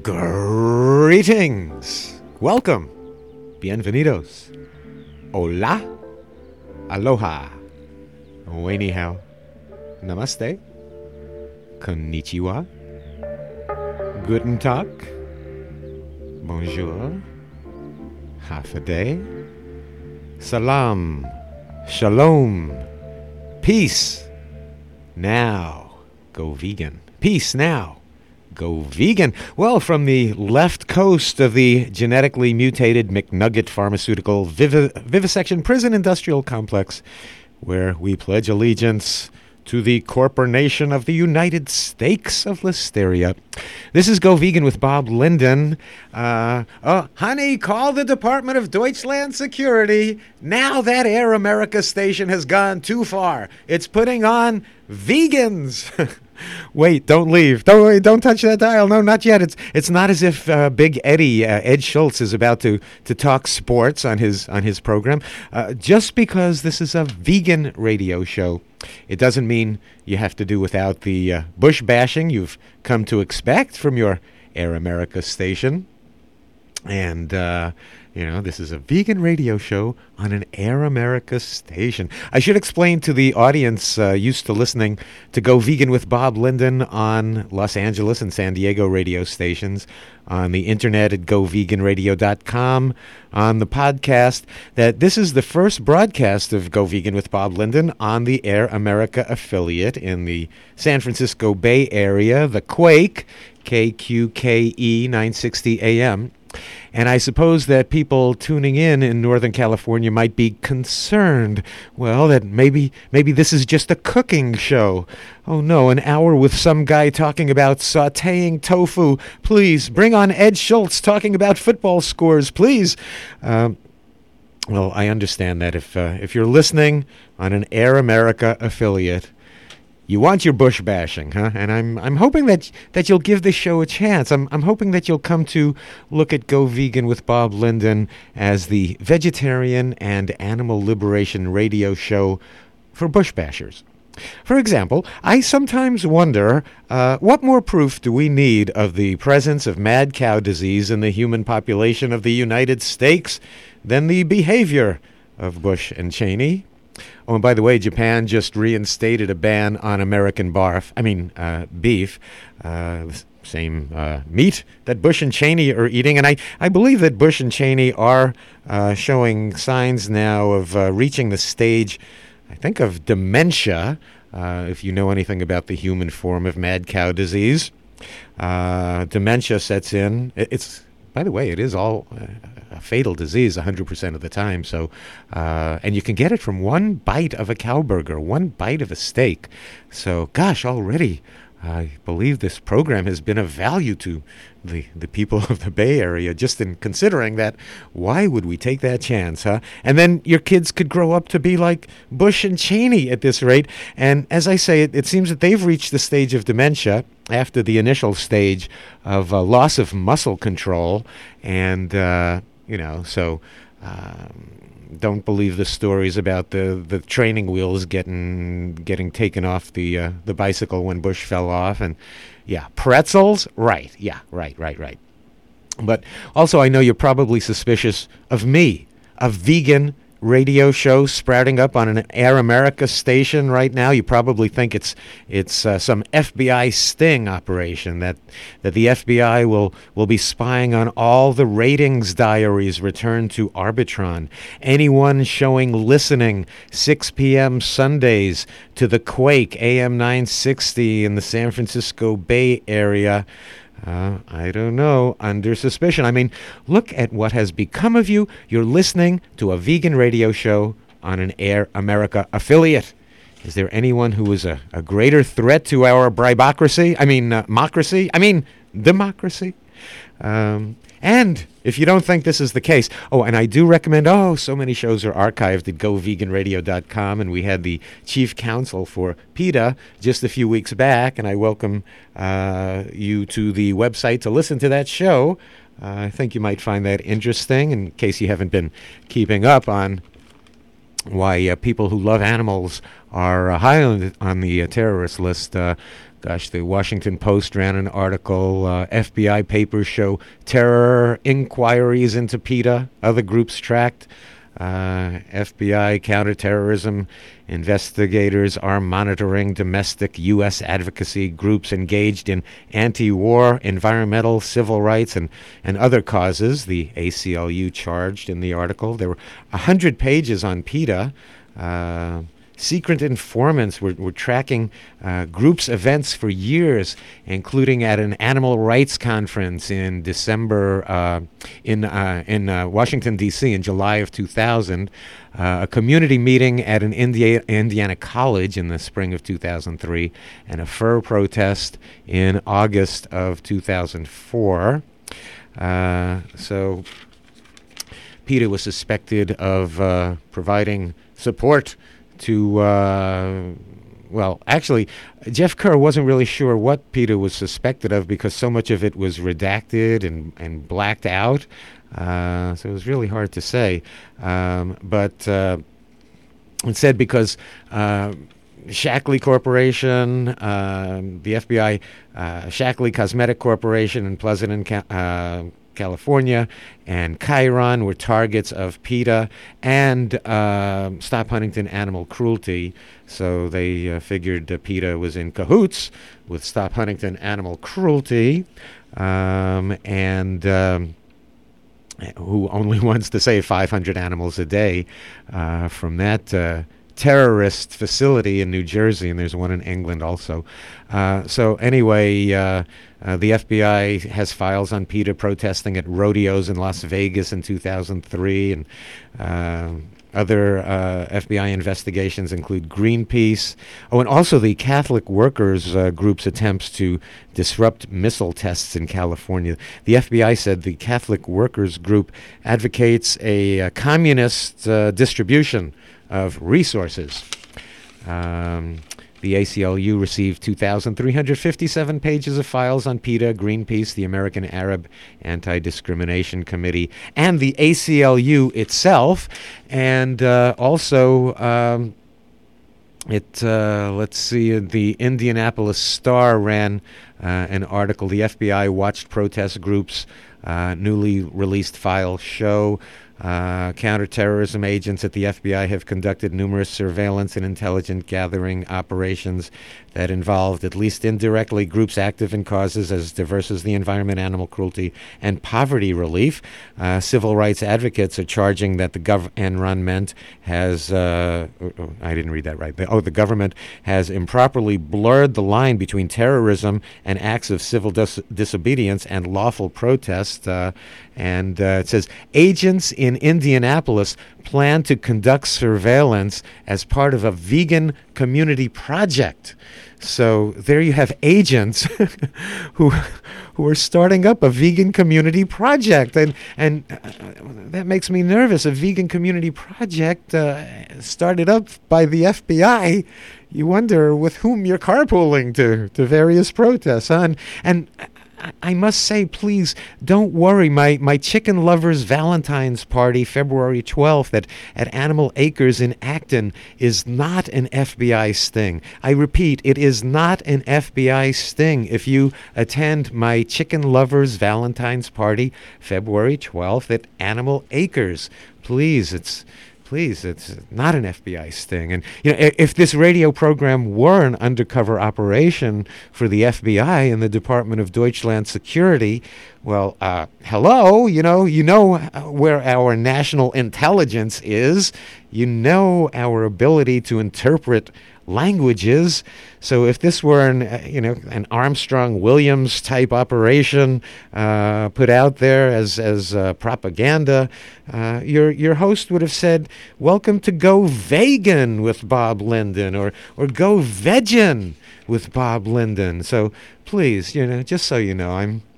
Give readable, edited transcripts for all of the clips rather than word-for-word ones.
Greetings. Welcome. Bienvenidos. Hola. Aloha. Wei ni hao. Namaste. Konnichiwa. Guten Tag. Bonjour. Half a day. Salam. Shalom. Peace. Now. Go vegan. Peace now. Go vegan. Well, from the left coast of the genetically mutated McNugget Pharmaceutical Vivisection Prison Industrial Complex, where we pledge allegiance to the corporation of the United Steaks of Listeria. This is Go Vegan with Bob Linden. Honey, call the Department of Deutschland Security. Now that Air America station has gone too far. It's putting on vegans. Wait, don't leave. Don't touch that dial. No, not yet. It's not as if Big Eddie, Ed Schultz, is about to talk sports on his program. Just because this is a vegan radio show, it doesn't mean you have to do without the bush bashing you've come to expect from your Air America station. And, this is a vegan radio show on an Air America station. I should explain to the audience used to listening to Go Vegan with Bob Linden on Los Angeles and San Diego radio stations, on the internet at goveganradio.com, on the podcast, that this is the first broadcast of Go Vegan with Bob Linden on the Air America affiliate in the San Francisco Bay Area, the Quake, KQKE 960 AM. And I suppose that people tuning in Northern California might be concerned, well, that maybe this is just a cooking show. Oh no, an hour with some guy talking about sautéing tofu. Please, bring on Ed Schultz talking about football scores, please. Well, I understand that if you're listening on an Air America affiliate, you want your bush bashing, huh? And I'm hoping that you'll give this show a chance. I'm hoping that you'll come to look at Go Vegan with Bob Linden as the vegetarian and animal liberation radio show for bush bashers. For example, I sometimes wonder, what more proof do we need of the presence of mad cow disease in the human population of the United States than the behavior of Bush and Cheney? Oh, and by the way, Japan just reinstated a ban on American beef, same meat that Bush and Cheney are eating. And I believe that Bush and Cheney are showing signs now of reaching the stage, I think, of dementia, if you know anything about the human form of mad cow disease. Dementia sets in. By the way, it is all a fatal disease 100% of the time. So, and you can get it from one bite of a cow burger, one bite of a steak. So, gosh, already I believe this program has been of value to the people of the Bay Area, just in considering that. Why would we take that chance, huh? And then your kids could grow up to be like Bush and Cheney at this rate. And as I say, it seems that they've reached the stage of dementia after the initial stage of loss of muscle control. And, don't believe the stories about the training wheels getting taken off the bicycle when Bush fell off. And yeah, pretzels, right? Yeah, right. But also, I know you're probably suspicious of me, a vegan radio show sprouting up on an Air America station right now. You probably think it's some FBI sting operation, that the FBI will be spying on all the ratings diaries returned to Arbitron. Anyone showing listening 6 p.m. Sundays to the Quake AM 960 in the San Francisco Bay Area. I don't know, under suspicion. I mean, look at what has become of you. You're listening to a vegan radio show on an Air America affiliate. Is there anyone who is a greater threat to our democracy? And if you don't think this is the case, and I do recommend, so many shows are archived at goveganradio.com, and we had the chief counsel for PETA just a few weeks back, and I welcome you to the website to listen to that show. I think you might find that interesting, in case you haven't been keeping up on why people who love animals are high on the terrorist list. Gosh, the Washington Post ran an article, FBI papers show terror inquiries into PETA, other groups tracked. FBI counterterrorism investigators are monitoring domestic U.S. advocacy groups engaged in anti-war, environmental, civil rights, and other causes, the ACLU charged in the article. There were 100 pages on PETA. Secret informants were tracking groups' events for years, including at an animal rights conference in December in Washington, D.C. in July of 2000, a community meeting at an Indiana college in the spring of 2003, and a fur protest in August of 2004. So PETA was suspected of providing support to, well, actually, Jeff Kerr wasn't really sure what PETA was suspected of because so much of it was redacted and blacked out. So it was really hard to say. But it said because Shackley Corporation, the FBI, Shackley Cosmetic Corporation in Pleasant, California, and Chiron were targets of PETA and Stop Huntington Animal Cruelty. So they figured PETA was in cahoots with Stop Huntington Animal Cruelty, and who only wants to save 500 animals a day from that terrorist facility in New Jersey, and there's one in England also. So anyway, the FBI has files on PETA protesting at rodeos in Las Vegas in 2003, and other FBI investigations include Greenpeace. Oh, and also the Catholic Workers Group's attempts to disrupt missile tests in California. The FBI said the Catholic Workers Group advocates a communist distribution of resources. The ACLU received 2,357 pages of files on PETA, Greenpeace, the American Arab Anti-Discrimination Committee, and the ACLU itself. And also, let's see, the Indianapolis Star ran an article. The FBI watched protest groups. Newly released files show counterterrorism agents at the FBI have conducted numerous surveillance and intelligence gathering operations that involved, at least indirectly, groups active in causes as diverse as the environment, animal cruelty, and poverty relief. Civil rights advocates are charging that the government has, I didn't read that right. The government has improperly blurred the line between terrorism and acts of civil disobedience and lawful protest. And it says, agents in Indianapolis plan to conduct surveillance as part of a vegan community project. So there you have agents who are starting up a vegan community project, and that makes me nervous. A vegan community project started up by the FBI. You wonder with whom you're carpooling to various protests, huh? And I must say, please, don't worry. My chicken lovers Valentine's party, February 12th at Animal Acres in Acton, is not an FBI sting. I repeat, it is not an FBI sting. If you attend my chicken lovers Valentine's party, February 12th at Animal Acres, please, it's not an FBI sting. And if this radio program were an undercover operation for the FBI and the Department of Deutschland Security, well, hello, you know where our national intelligence is. You know our ability to interpret languages. So if this were an Armstrong Williams type operation put out there as propaganda, your host would have said, "Welcome to Go Vegan with Bob Linden," or "Go Vegan with Bob Linden." So please, just so you know,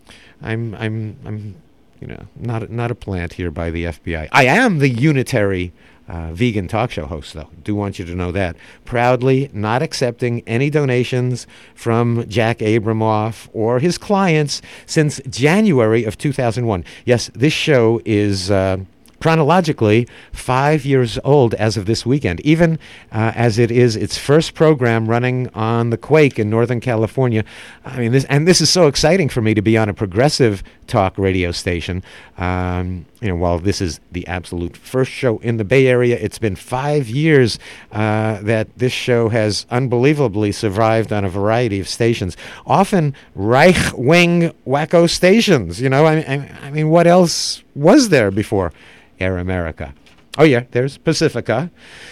I'm not a plant here by the FBI. I am the unitary vegan talk show host, though. Do want you to know that. Proudly not accepting any donations from Jack Abramoff or his clients since January of 2001. Yes, this show is chronologically 5 years old as of this weekend, even as it is its first program running on the Quake in Northern California. I mean, this is so exciting for me to be on a progressive talk radio station. While this is the absolute first show in the Bay Area, it's been 5 years that this show has unbelievably survived on a variety of stations, often right-wing wacko stations. I mean, what else was there before Air America? Oh, yeah, there's Pacifica.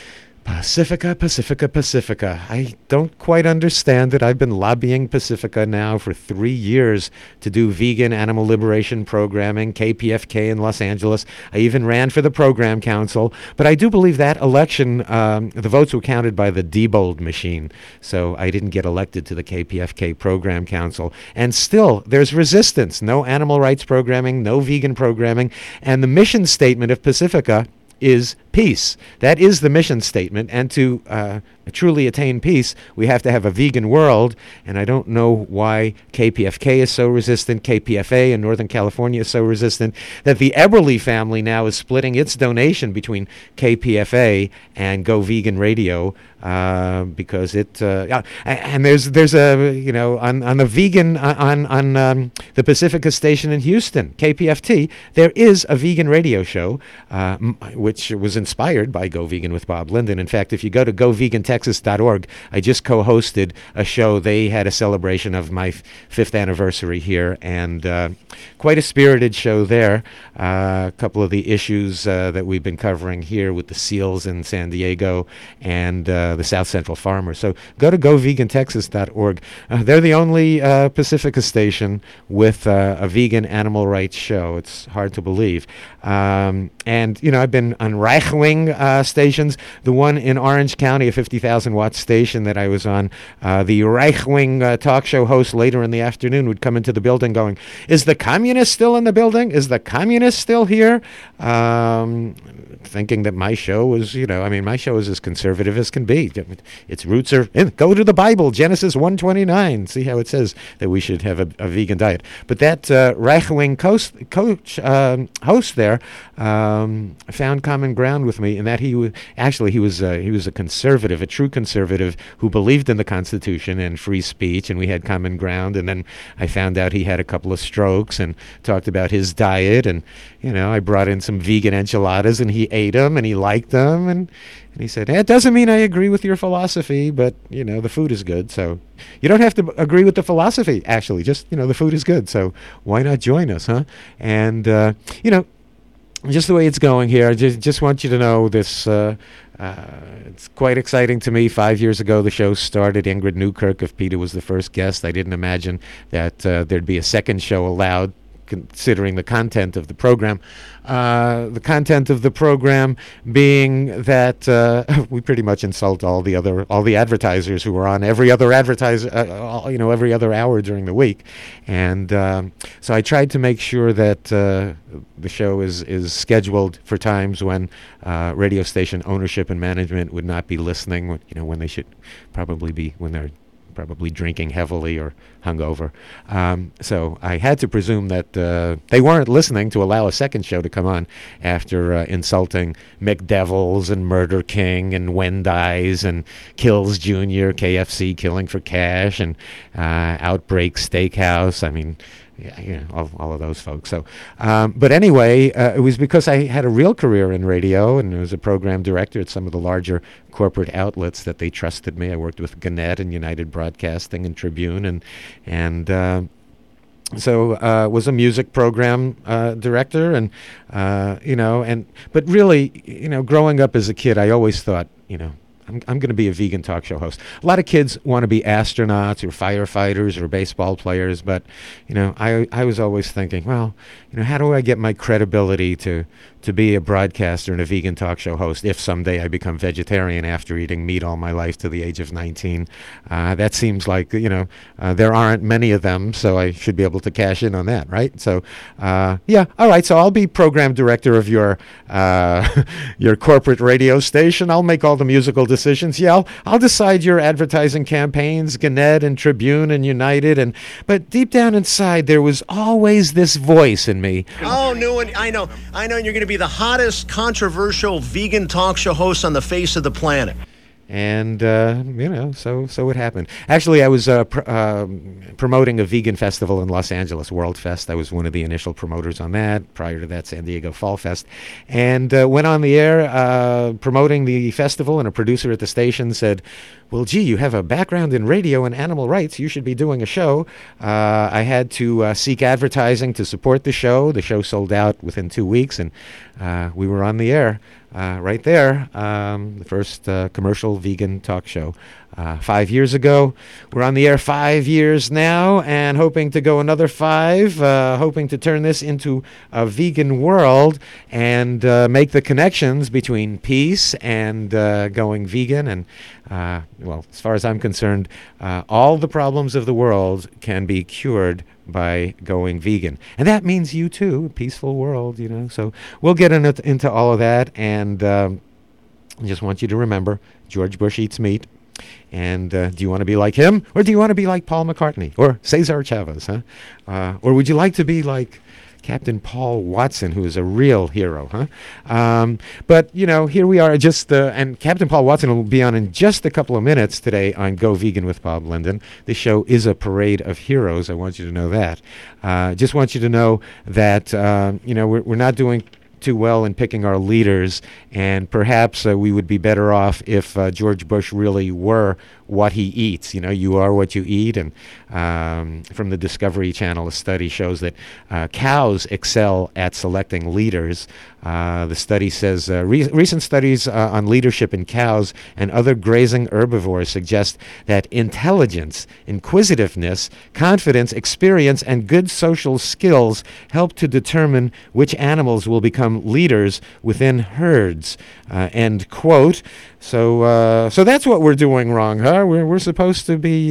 Pacifica. I don't quite understand it. I've been lobbying Pacifica now for 3 years to do vegan animal liberation programming, KPFK in Los Angeles. I even ran for the program council. But I do believe that election, the votes were counted by the Diebold machine. So I didn't get elected to the KPFK program council. And still, there's resistance. No animal rights programming, no vegan programming. And the mission statement of Pacifica is peace. That is the mission statement. And to truly attain peace, we have to have a vegan world. And I don't know why KPFK is so resistant, KPFA in Northern California is so resistant, that the Eberly family now is splitting its donation between KPFA and Go Vegan Radio, because it and there's a on the vegan on the Pacifica station in Houston, KPFT, there is a vegan radio show which was inspired by Go Vegan with Bob Linden. In fact, if you go to govegantexas.org, I just co-hosted a show. They had a celebration of my 5th anniversary here, and quite a spirited show there. A couple of the issues that we've been covering here with the seals in San Diego and the South Central farmers. So go to govegantexas.org. They're the only Pacifica station with a vegan animal rights show. It's hard to believe. And, I've been on right-wing stations. The one in Orange County, a 50,000-watt station that I was on, the right-wing talk show host later in the afternoon would come into the building going, "Is the communist still in the building? Is the communist still here?" Thinking that my show was, my show is as conservative as can be. Its roots are go to the Bible, Genesis 1:29. See how it says that we should have a vegan diet. But that right-wing host there found common ground with me in that he was a conservative, a true conservative who believed in the Constitution and free speech, and we had common ground. And then I found out he had a couple of strokes and talked about his diet, and I brought in some vegan enchiladas and he ate them and he liked them, and he said, "It doesn't mean I agree with your philosophy, but the food is good, so you don't have to agree with the philosophy, actually, just the food is good, so why not join us, huh?" And just the way it's going here, I just want you to know this. It's quite exciting to me. 5 years ago, the show started. Ingrid Newkirk of PETA was the first guest. I didn't imagine that there'd be a second show allowed, considering the content of the program. The content of the program being that we pretty much insult all the advertisers who are on every other every other hour during the week, and so I tried to make sure that the show is scheduled for times when radio station ownership and management would not be listening. When they should probably be, when they're probably drinking heavily or hungover. So I had to presume that they weren't listening to allow a second show to come on after insulting McDevils and Murder King and Wendy's and Kills Jr., KFC, Killing for Cash, and Outbreak Steakhouse. I mean, all of those folks. So, but anyway, it was because I had a real career in radio and was a program director at some of the larger corporate outlets that they trusted me. I worked with Gannett and United Broadcasting and Tribune, and so was a music program director, and but really, growing up as a kid, I always thought, I'm going to be a vegan talk show host. A lot of kids want to be astronauts or firefighters or baseball players, but I was always thinking, well, how do I get my credibility to be a broadcaster and a vegan talk show host if someday I become vegetarian after eating meat all my life to the age of 19? That seems like, there aren't many of them, so I should be able to cash in on that, right? So, all right, so I'll be program director of your your corporate radio station. I'll make all the musical decisions. Yeah, I'll decide your advertising campaigns, Gannett and Tribune and United, but deep down inside, there was always this voice in me. Oh, Newen, I know. You're going to be the hottest, controversial vegan talk show host on the face of the planet. And, so it happened. Actually, I was promoting a vegan festival in Los Angeles, World Fest. I was one of the initial promoters on that. Prior to that, San Diego Fall Fest. And went on the air promoting the festival, and a producer at the station said, well, gee, you have a background in radio and animal rights. You should be doing a show. I had to seek advertising to support the show. The show sold out within 2 weeks, and we were on the air. Right there, the first commercial vegan talk show 5 years ago. We're on the air 5 years now, and hoping to go another 5, hoping to turn this into a vegan world and make the connections between peace and going vegan. And, as far as I'm concerned, all the problems of the world can be cured by going vegan. And that means you too, a peaceful world, So we'll get into all of that. And I just want you to remember, George Bush eats meat. And do you want to be like him? Or do you want to be like Paul McCartney? Or Cesar Chavez? Or would you like to be like Captain Paul Watson, who is a real hero, But, here we are, and Captain Paul Watson will be on in just a couple of minutes today on Go Vegan with Bob Linden. This show is a parade of heroes. I want you to know that. Just want you to know that, we're not doing too well in picking our leaders, and perhaps we would be better off if George Bush really were what he eats. You are what you eat, and from the Discovery Channel, a study shows that cows excel at selecting leaders. The study says recent studies on leadership in cows and other grazing herbivores suggest that intelligence, inquisitiveness, confidence, experience, and good social skills help to determine which animals will become leaders within herds. End quote. So that's what we're doing wrong, huh? We're supposed to be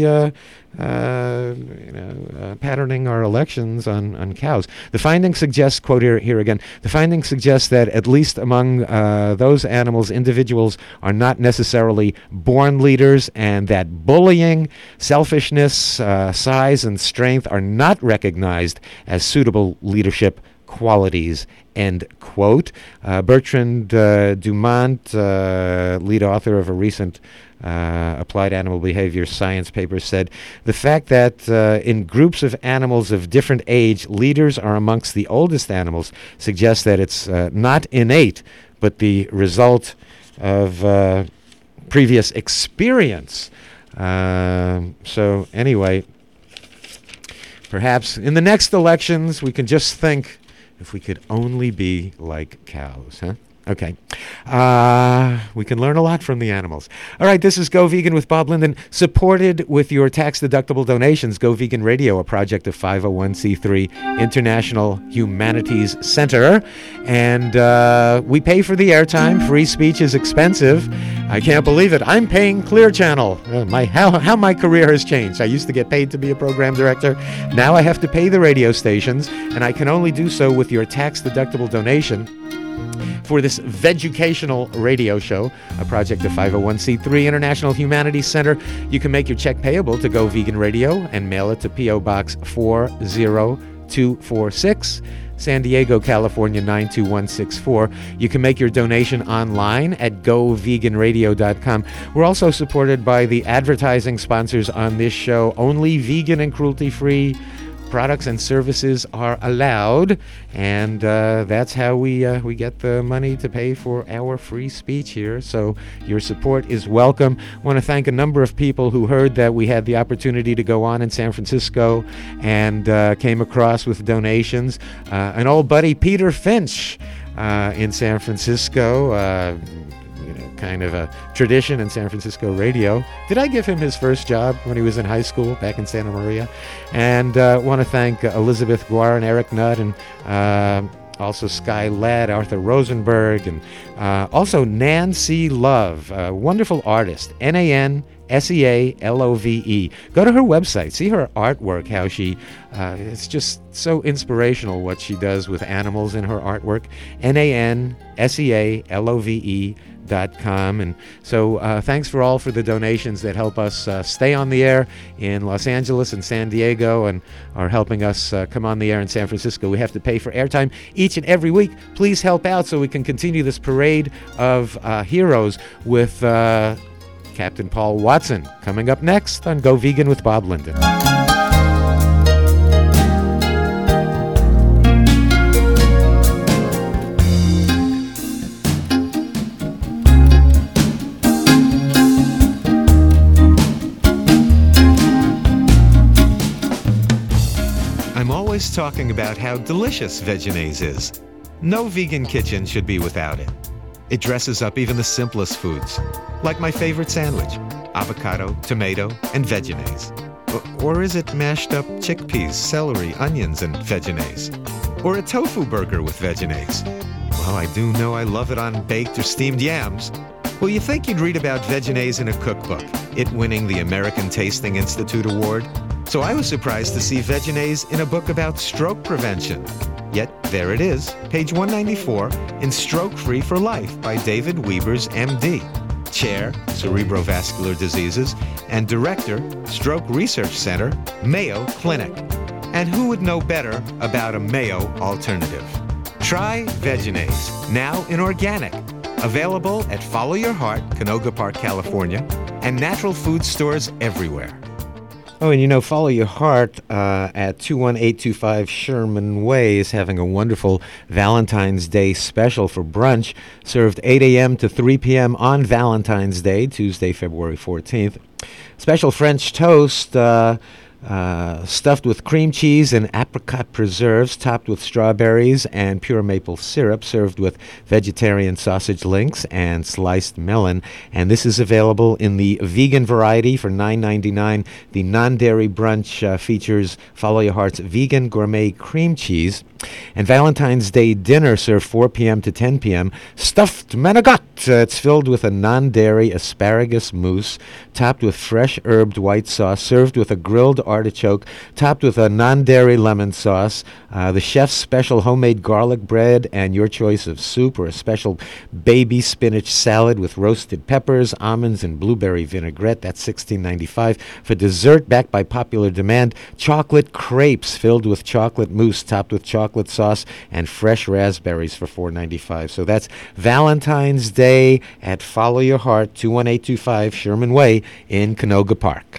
patterning our elections on cows. The findings suggest, quote here again, the findings suggest that at least among those animals, individuals are not necessarily born leaders, and that bullying, selfishness, size, and strength are not recognized as suitable leadership qualities, end quote. Bertrand Dumont, lead author of a recent applied animal behavior science paper, said the fact that in groups of animals of different age, leaders are amongst the oldest animals suggests that it's not innate, but the result of previous experience. So anyway, perhaps in the next elections we can just think, if we could only be like cows, huh? Okay. We can learn a lot from the animals. All right, this is Go Vegan with Bob Linden, supported with your tax-deductible donations. Go Vegan Radio, a project of 501c3 International Humanities Center. And we pay for the airtime. Free speech is expensive. I can't believe it. I'm paying Clear Channel. How my career has changed. I used to get paid to be a program director. Now I have to pay the radio stations, and I can only do so with your tax-deductible donation for this veducational radio show, a project of 501c3 International Humanities Center. You can make your check payable to Go Vegan Radio and mail it to P.O. Box 40246, San Diego, California 92164. You can make your donation online at goveganradio.com. We're also supported by the advertising sponsors on this show. Only vegan and cruelty-free products and services are allowed, and that's how we get the money to pay for our free speech here. So your support is welcome. I want to thank a number of people who heard that we had the opportunity to go on in San Francisco and came across with donations. An old buddy, Peter Finch, in San Francisco, kind of a tradition in San Francisco radio. Did I give him his first job when he was in high school back in Santa Maria? And want to thank Elizabeth Guar and Eric Nutt, and also Sky Ladd, Arthur Rosenberg, and also Nancy Love, a wonderful artist, NANCY Sealove. Go to her website. See her artwork, how she, it's just so inspirational what she does with animals in her artwork. NANSEALOVE.com. And so thanks for the donations that help us stay on the air in Los Angeles and San Diego and are helping us come on the air in San Francisco. We have to pay for airtime each and every week. Please help out so we can continue this parade of heroes with Captain Paul Watson coming up next on Go Vegan with Bob Linden. I'm always talking about how delicious Vegenaise is. No vegan kitchen should be without it. It dresses up even the simplest foods, like my favorite sandwich, avocado, tomato, and Vegenaise. Or is it mashed up chickpeas, celery, onions, and Vegenaise? Or a tofu burger with Vegenaise? Well, I do know I love it on baked or steamed yams. Well, you think you'd read about Vegenaise in a cookbook, it winning the American Tasting Institute Award? So I was surprised to see Vegenaise in a book about stroke prevention. Yet there it is, page 194, in Stroke Free for Life by David Wiebers, MD, Chair, Cerebrovascular Diseases, and Director, Stroke Research Center, Mayo Clinic. And who would know better about a Mayo alternative? Try Vegenaise, now in organic. Available at Follow Your Heart, Canoga Park, California, and natural food stores everywhere. Oh, and Follow Your Heart at 21825 Sherman Way is having a wonderful Valentine's Day special for brunch, served 8 a.m. to 3 p.m. on Valentine's Day, Tuesday, February 14th. Special French toast stuffed with cream cheese and apricot preserves, topped with strawberries and pure maple syrup, served with vegetarian sausage links and sliced melon. And this is available in the vegan variety for $9.99. The non-dairy brunch features Follow Your Heart's vegan gourmet cream cheese. And Valentine's Day dinner served 4 p.m. to 10 p.m. Stuffed manigot. It's filled with a non-dairy asparagus mousse, topped with fresh herbed white sauce, served with a grilled artichoke, topped with a non-dairy lemon sauce, the chef's special homemade garlic bread, and your choice of soup, or a special baby spinach salad with roasted peppers, almonds, and blueberry vinaigrette. That's $16.95. For dessert, backed by popular demand, chocolate crepes filled with chocolate mousse, topped with chocolate sauce, and fresh raspberries for $4.95. So that's Valentine's Day at Follow Your Heart, 21825 Sherman Way in Canoga Park.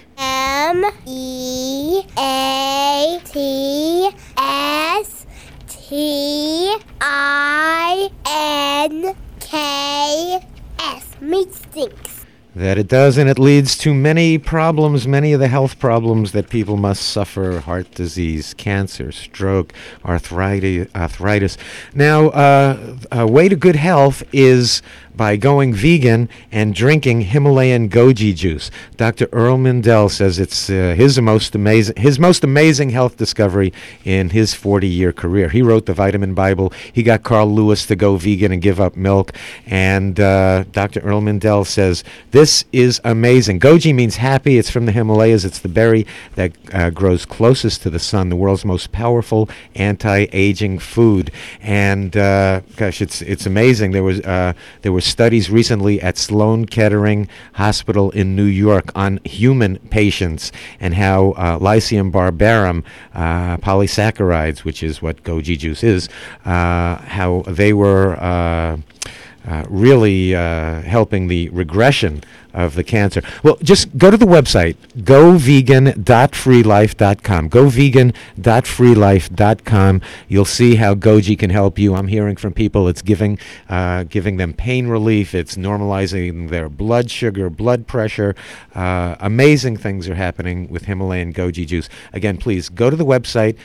MEATSTINKS. Meat stinks. That it does, and it leads to many problems, many of the health problems that people must suffer: heart disease, cancer, stroke, arthritis. Now, a way to good health is by going vegan and drinking Himalayan goji juice. Dr. Earl Mindell says it's his most amazing health discovery in his 40-year career. He wrote the Vitamin Bible. He got Carl Lewis to go vegan and give up milk. And Dr. Earl Mindell says, this is amazing. Goji means happy. It's from the Himalayas. It's the berry that grows closest to the sun, the world's most powerful anti-aging food. And gosh, it's amazing. There were studies recently at Sloan Kettering Hospital in New York on human patients and how Lycium barbarum, polysaccharides, which is what goji juice is, how they were really helping the regression of the cancer. Well, just go to the website, govegan.freelife.com. Govegan.freelife.com. You'll see how goji can help you. I'm hearing from people it's giving them pain relief. It's normalizing their blood sugar, blood pressure. Amazing things are happening with Himalayan goji juice. Again, please go to the website,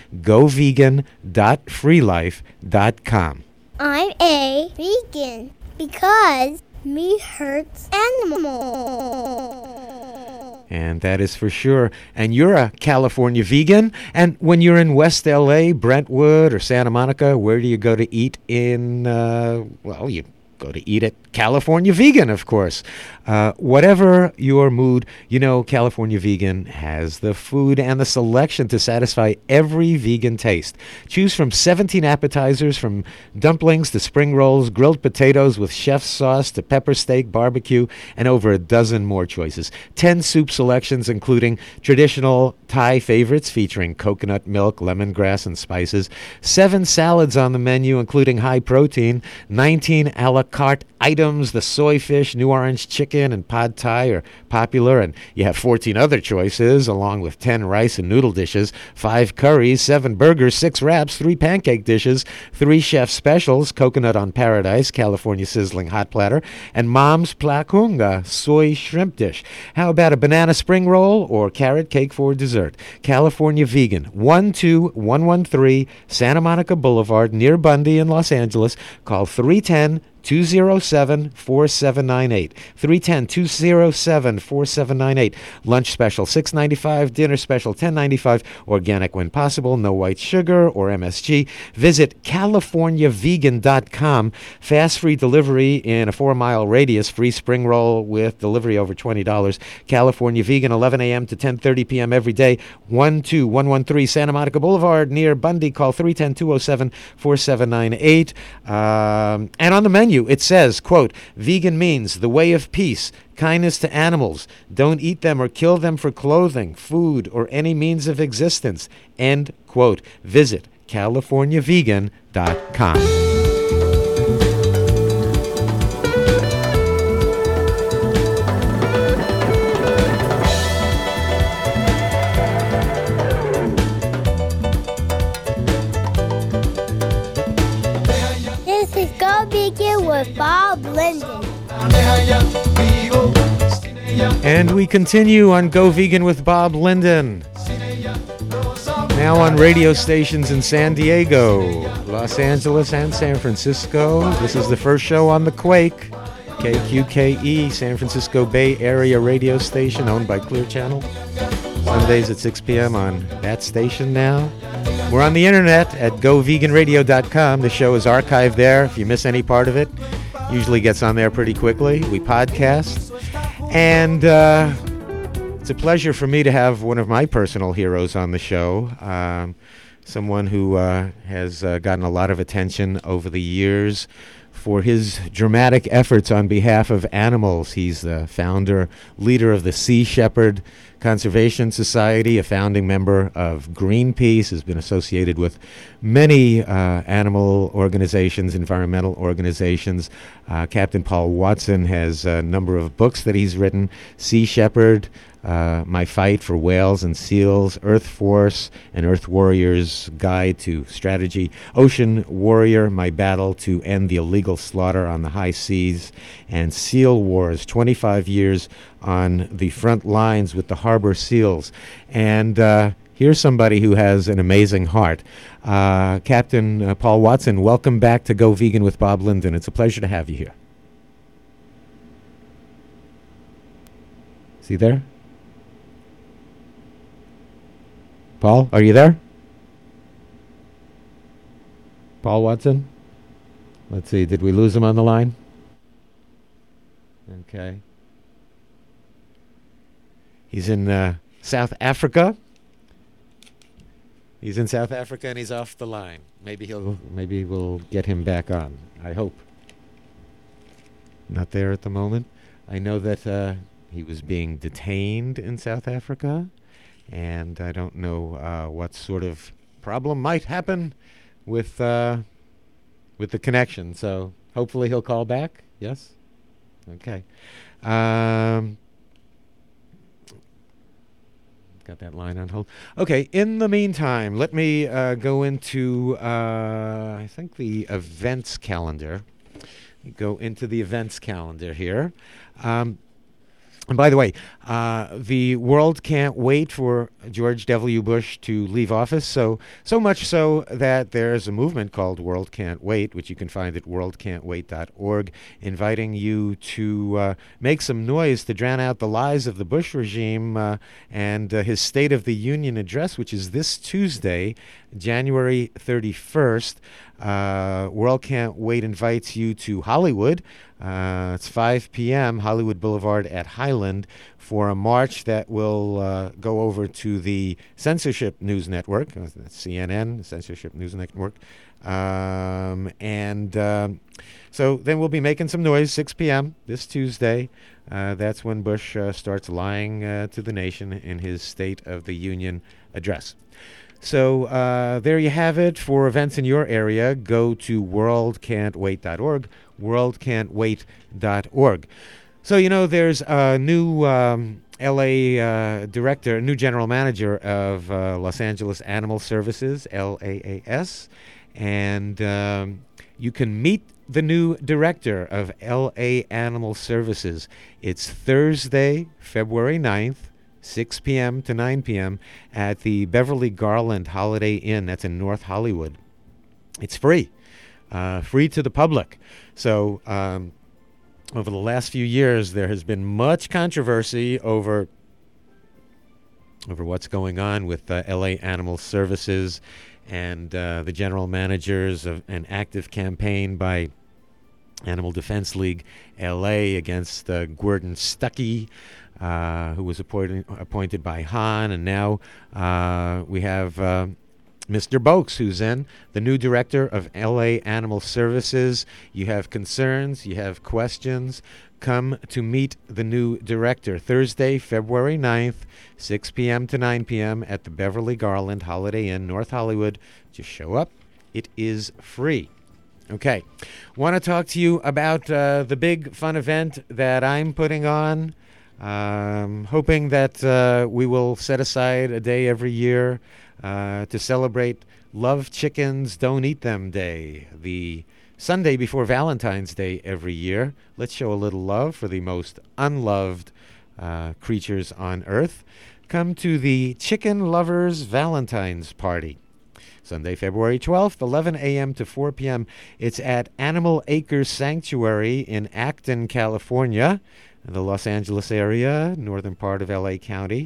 govegan.freelife.com. I'm a vegan because meat hurts animals. And that is for sure. And you're a California vegan. And when you're in West L.A., Brentwood, or Santa Monica, where do you go to eat in, you go to eat at California Vegan, of course. Whatever your mood, California Vegan has the food and the selection to satisfy every vegan taste. Choose from 17 appetizers, from dumplings to spring rolls, grilled potatoes with chef's sauce to pepper steak, barbecue, and over a dozen more choices. 10 soup selections, including traditional Thai favorites featuring coconut milk, lemongrass, and spices. 7 salads on the menu, including high protein. 19 a la carte items. The soy fish, New Orange chicken, and pad thai are popular, and you have 14 other choices, along with 10 rice and noodle dishes, 5 curries, 7 burgers, 6 wraps, 3 pancake dishes, 3 chef specials, coconut on paradise, California sizzling hot platter, and Mom's Plakung, soy shrimp dish. How about a banana spring roll or carrot cake for dessert? California Vegan, 12113 Santa Monica Boulevard, near Bundy in Los Angeles. Call 310-207-4798. 310-207-4798. Lunch special $6.95, dinner special $10.95. Organic when possible, no white sugar or MSG. Visit CaliforniaVegan.com. Fast free delivery in a 4-mile radius. Free spring roll with delivery over $20. California Vegan, 11 a.m. to 10:30 p.m. every day. 12113 Santa Monica Boulevard, near Bundy. Call 310-207-4798. And on the menu, it says, quote, vegan means the way of peace, kindness to animals. Don't eat them or kill them for clothing, food, or any means of existence. End quote. Visit CaliforniaVegan.com. This is Go Vegan with Bob Linden. And we continue on Go Vegan with Bob Linden. Now on radio stations in San Diego, Los Angeles, and San Francisco. This is the first show on the Quake, KQKE, San Francisco Bay Area radio station owned by Clear Channel. Sundays at 6 p.m. on that station now. We're on the internet at goveganradio.com. The show is archived there. If you miss any part of it, usually gets on there pretty quickly. We podcast. And it's a pleasure for me to have one of my personal heroes on the show, someone who has gotten a lot of attention over the years for his dramatic efforts on behalf of animals. He's the founder, leader of the Sea Shepherd Conservation Society, a founding member of Greenpeace, has been associated with many animal organizations, environmental organizations. Captain Paul Watson has a number of books that he's written: Sea Shepherd, My Fight for Whales and Seals, Earth Force, and Earth Warrior's Guide to Strategy, Ocean Warrior, My Battle to End the Illegal Slaughter on the High Seas, and Seal Wars, 25 years on the front lines with the harbor seals. And here's somebody who has an amazing heart. Captain Paul Watson, welcome back to Go Vegan with Bob Linden. It's a pleasure to have you here. Is he there? Paul, are you there? Paul Watson? Let's see, did we lose him on the line? Okay. He's in South Africa. He's in South Africa and he's off the line. Maybe we'll get him back on. I hope. Not there at the moment. I know that he was being detained in South Africa, and I don't know what sort of problem might happen with the connection. So hopefully he'll call back. Yes? Okay. Got that line on hold. Okay, in the meantime, let me go into, I think, the events calendar. Go into the events calendar here. And by the way, the world can't wait for George W. Bush to leave office, so much so that there's a movement called World Can't Wait, which you can find at worldcan'twait.org, inviting you to make some noise to drown out the lies of the Bush regime and his State of the Union address, which is this Tuesday January 31st, World Can't Wait invites you to Hollywood. It's 5 p.m., Hollywood Boulevard at Highland, for a march that will go over to the Censorship News Network, CNN, Censorship News Network. So then we'll be making some noise, 6 p.m. this Tuesday. That's when Bush starts lying to the nation in his State of the Union address. So there you have it. For events in your area, go to worldcan'twait.org, worldcan'twait.org. So, you know, there's a new L.A. director, new general manager of Los Angeles Animal Services, LAAS, and you can meet the new director of L.A. Animal Services. It's Thursday, February 9th, 6 p.m. to 9 p.m. at the Beverly Garland Holiday Inn. That's in North Hollywood. It's free to the public. So over the last few years, there has been much controversy over what's going on with L.A. Animal Services and the general managers of an active campaign by Animal Defense League L.A. against Gordon Stuckey, who was appointed by Hahn, and now we have Mr. Boakes, who's in, the new director of L.A. Animal Services. You have concerns, you have questions, come to meet the new director. Thursday, February 9th, 6 p.m. to 9 p.m. at the Beverly Garland Holiday Inn, North Hollywood. Just show up. It is free. Okay. Want to talk to you about the big fun event that I'm putting on. Hoping that we will set aside a day every year to celebrate Love Chickens, Don't Eat Them Day, the Sunday before Valentine's Day every year. Let's show a little love for the most unloved creatures on Earth. Come to the Chicken Lovers Valentine's Party. Sunday, February 12th, 11 a.m. to 4 p.m. It's at Animal Acres Sanctuary in Acton, California, in the Los Angeles area, northern part of L.A. County,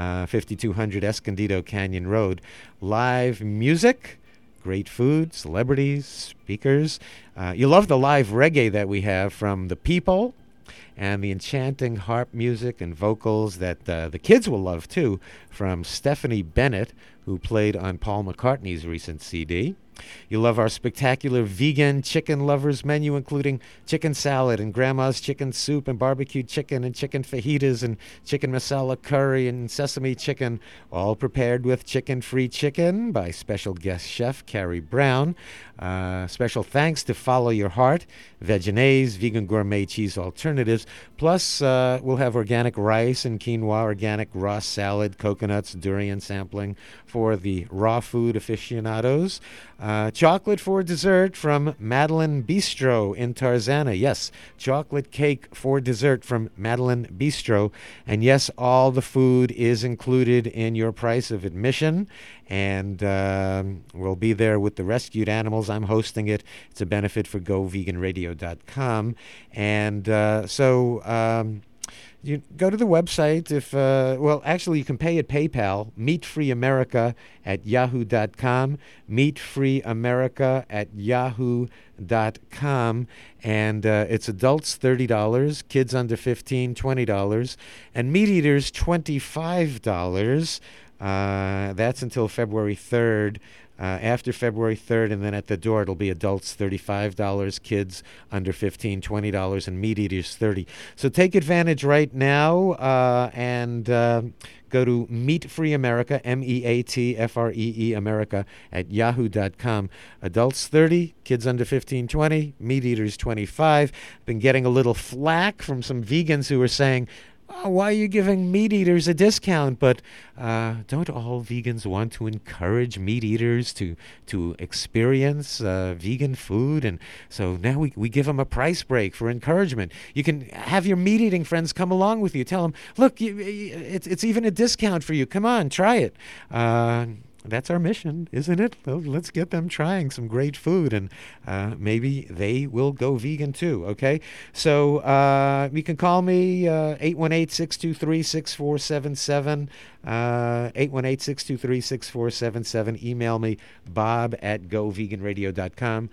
5200 Escondido Canyon Road. Live music, great food, celebrities, speakers. You love the live reggae that we have from The People, and the enchanting harp music and vocals that the kids will love, too, from Stephanie Bennett, who played on Paul McCartney's recent CD. You love our spectacular vegan chicken lovers menu, including chicken salad and grandma's chicken soup and barbecued chicken and chicken fajitas and chicken masala curry and sesame chicken, all prepared with chicken-free chicken by special guest chef Carrie Brown. Special thanks to Follow Your Heart, Veganaise, vegan gourmet cheese alternatives. Plus, we'll have organic rice and quinoa, organic raw salad, coconuts, durian sampling for the raw food aficionados. Chocolate for dessert from Madeline Bistro in Tarzana. Yes, chocolate cake for dessert from Madeline Bistro. And yes, all the food is included in your price of admission. And we'll be there with the rescued animals. I'm hosting it. It's a benefit for GoVeganRadio.com. And you go to the website. Actually, you can pay at PayPal, meatfreeamerica@yahoo.com, meatfreeamerica@yahoo.com. And it's adults, $30, kids under 15, $20, and meat eaters, $25. That's until February 3rd. After February 3rd, and then at the door, it'll be adults $35, kids under 15, $20, and meat eaters $30. So take advantage right now and go to Meat Free America, MEATFREE America @yahoo.com. Adults $30, kids under 15, $20, meat eaters $25. Been getting a little flack from some vegans who are saying, oh, why are you giving meat eaters a discount? But don't all vegans want to encourage meat eaters to experience vegan food? And so now we give them a price break for encouragement. You can have your meat-eating friends come along with you. Tell them, look, it's even a discount for you. Come on, try it. that's our mission, isn't it? Well, let's get them trying some great food, and maybe they will go vegan too, okay? So you can call me 818-623-6477, 818-623-6477. Email me, bob@goveganradio.com,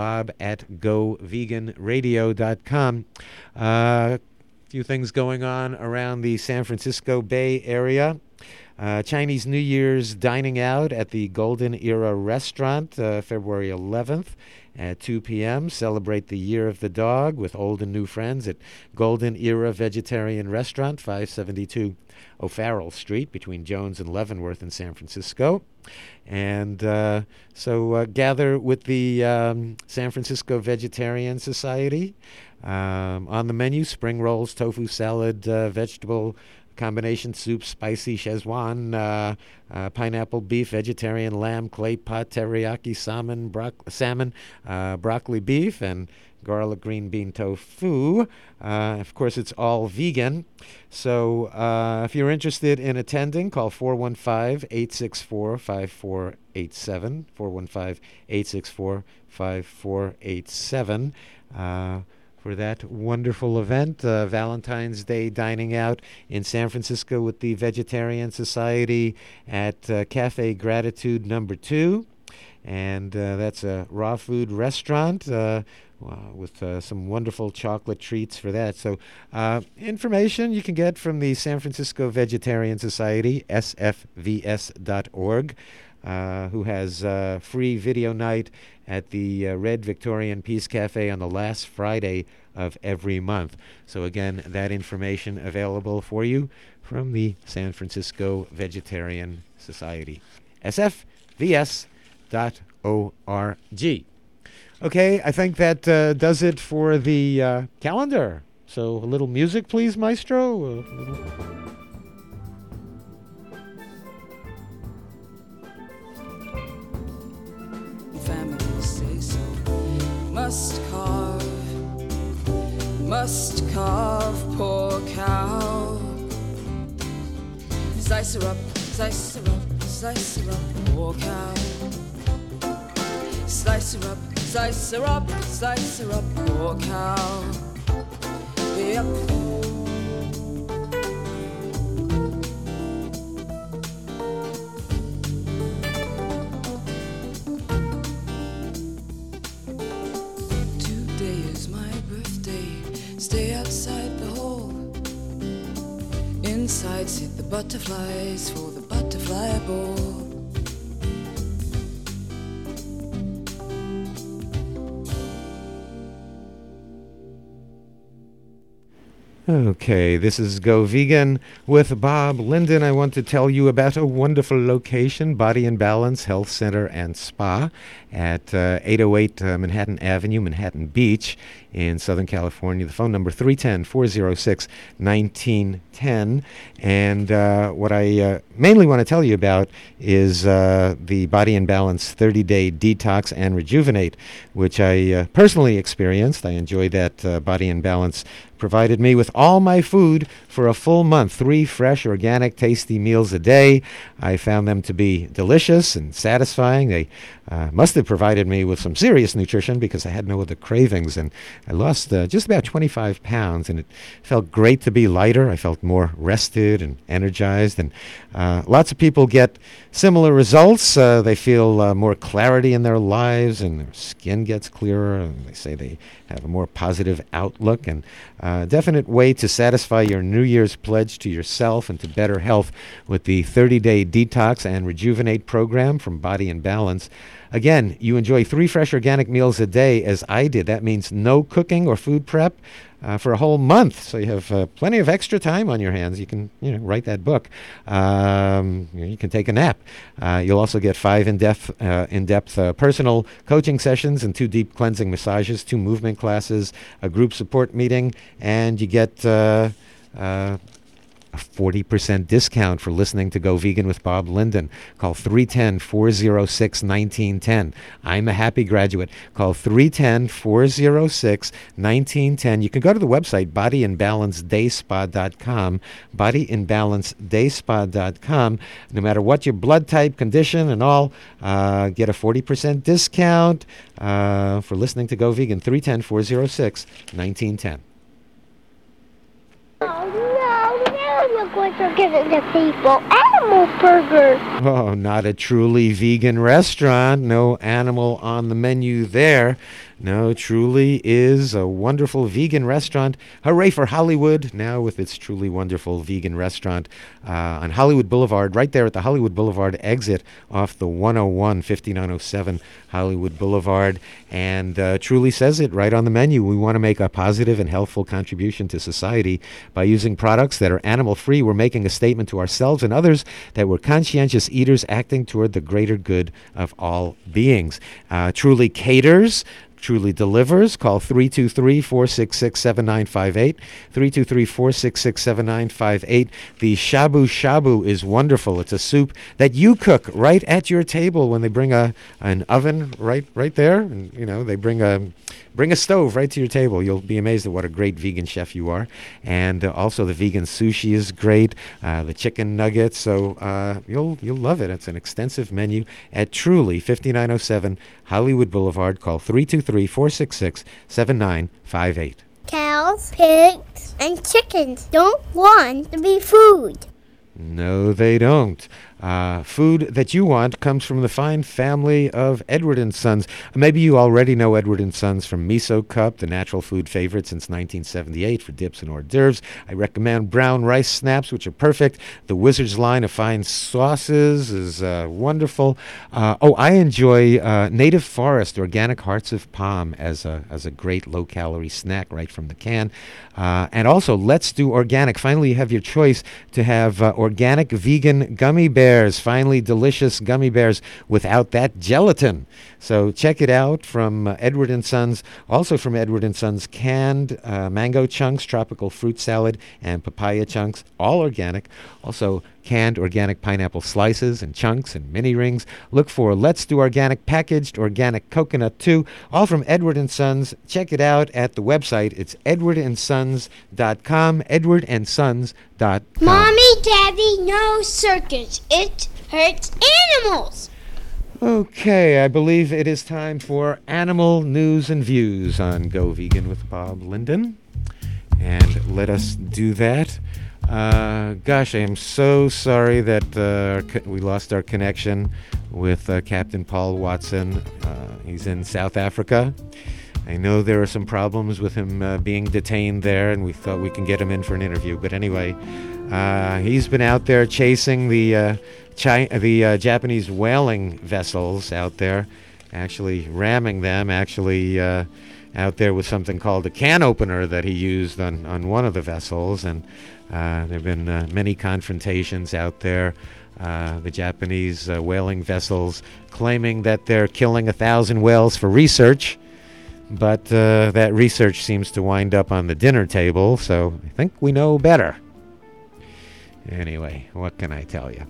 bob@goveganradio.com. Few things going on around the San Francisco Bay Area. Chinese New Year's dining out at the Golden Era Restaurant, February 11th at 2 p.m. Celebrate the Year of the Dog with old and new friends at Golden Era Vegetarian Restaurant, 572 O'Farrell Street between Jones and Leavenworth in San Francisco. And so gather with the San Francisco Vegetarian Society. On the menu, spring rolls, tofu salad, vegetable combination soup, spicy Szechuan, pineapple beef, vegetarian lamb, clay pot, teriyaki salmon, broccoli beef, and garlic green bean tofu. Of course, it's all vegan. So if you're interested in attending, call 415-864-5487, 415-864-5487. For that wonderful event, Valentine's Day dining out in San Francisco with the Vegetarian Society at Cafe Gratitude number 2. And that's a raw food restaurant with some wonderful chocolate treats for that. So information you can get from the San Francisco Vegetarian Society, sfvs.org, who has free video night at the Red Victorian Peace Cafe on the last Friday of every month. So again, that information available for you from the San Francisco Vegetarian Society. sfvs.org. Okay, I think that does it for the calendar. So a little music, please, Maestro. Must carve, poor cow. Slice her up, slice her up, slice her up, poor cow. Slice her up, slice her up, slice her up, poor cow. Yep. 'Today stay outside the hole. Inside sit the butterflies for the butterfly ball. Okay, this is Go Vegan with Bob Linden. I want to tell you about a wonderful location, Body and Balance Health Center and Spa at 808 Manhattan Avenue, Manhattan Beach in Southern California. The phone number 310-406-1910. And what I mainly want to tell you about is the Body and Balance 30-Day Detox and Rejuvenate, which I personally experienced. I enjoyed that. Body and Balance provided me with all my food for a full month, 3 fresh, organic, tasty meals a day. I found them to be delicious and satisfying. They must have provided me with some serious nutrition because I had no other cravings, and I lost just about 25 pounds, and it felt great to be lighter. I felt more rested and energized, and lots of people get similar results. They feel more clarity in their lives, and their skin gets clearer, and they say they have a more positive outlook, and definite way to satisfy your New Year's pledge to yourself and to better health with the 30-Day Detox and Rejuvenate program from Body and Balance. Again, you enjoy 3 fresh organic meals a day, as I did. That means no cooking or food prep for a whole month. So you have plenty of extra time on your hands. You can, write that book. You can take a nap. You'll also get 5 in-depth personal coaching sessions and 2 deep cleansing massages, 2 movement classes, a group support meeting, and you get a 40% discount for listening to Go Vegan with Bob Linden. Call 310-406-1910. I'm a happy graduate. Call 310-406-1910. You can go to the website, bodyandbalancedayspa.com, bodyandbalancedayspa.com. No matter what your blood type, condition, and all, get a 40% discount for listening to Go Vegan. 310-406-1910. Oh, no, now you're going to give it to people. Animal burgers. Oh, not a truly vegan restaurant. No animal on the menu there. No, truly is a wonderful vegan restaurant. Hooray for Hollywood, now with its truly wonderful vegan restaurant on Hollywood Boulevard, right there at the Hollywood Boulevard exit off the 101, 5907 Hollywood Boulevard. And truly says it right on the menu. We want to make a positive and healthful contribution to society by using products that are animal-free. We're making a statement to ourselves and others that we're conscientious eaters acting toward the greater good of all beings. Truly caters. Truly delivers. Call 323-466-7958. 323-466-7958. The shabu shabu is wonderful. It's a soup that you cook right at your table when they bring an oven right there. And, they bring a stove right to your table. You'll be amazed at what a great vegan chef you are. And also the vegan sushi is great. The chicken nuggets. So you'll love it. It's an extensive menu at Truly, 5907 Hollywood Boulevard. Call 323-466-7958. Cows, pigs, and chickens don't want to be food. No, they don't. Food that you want comes from the fine family of Edward & Sons. Maybe you already know Edward & Sons from Miso Cup, the natural food favorite since 1978 for dips and hors d'oeuvres. I recommend brown rice snaps, which are perfect. The Wizard's line of fine sauces is wonderful. I enjoy Native Forest organic hearts of palm as a great low-calorie snack right from the can. And also, Let's Do Organic. Finally, you have your choice to have organic vegan gummy bears. Finally, delicious gummy bears without that gelatin. So check it out from Edward & Sons. Also from Edward & Sons, canned mango chunks, tropical fruit salad, and papaya chunks, all organic. Also canned organic pineapple slices and chunks and mini rings. Look for Let's Do Organic packaged organic coconut too. All from Edward & Sons. Check it out at the website. It's edwardandsons.com, edwardandsons.com. Mommy, Daddy, no circus. It hurts animals. Okay, I believe it is time for animal news and views on Go Vegan with Bob Linden. And let us do that. Gosh, I am so sorry that we lost our connection with Captain Paul Watson. He's in South Africa. I know there are some problems with him being detained there, and we thought we can get him in for an interview. But anyway, he's been out there chasing the Japanese whaling vessels out there, actually ramming them, out there with something called a can opener that he used on one of the vessels. And there have been many confrontations out there. The Japanese whaling vessels claiming that they're killing 1,000 whales for research, but that research seems to wind up on the dinner table, so I think we know better. Anyway, what can I tell you?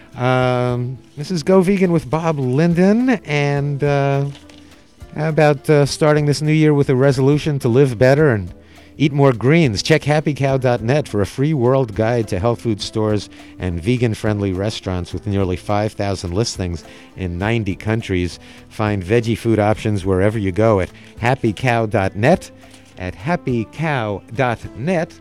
This is Go Vegan with Bob Linden, and how about starting this new year with a resolution to live better and eat more greens? Check happycow.net for a free world guide to health food stores and vegan-friendly restaurants with nearly 5,000 listings in 90 countries. Find veggie food options wherever you go at happycow.net, at happycow.net.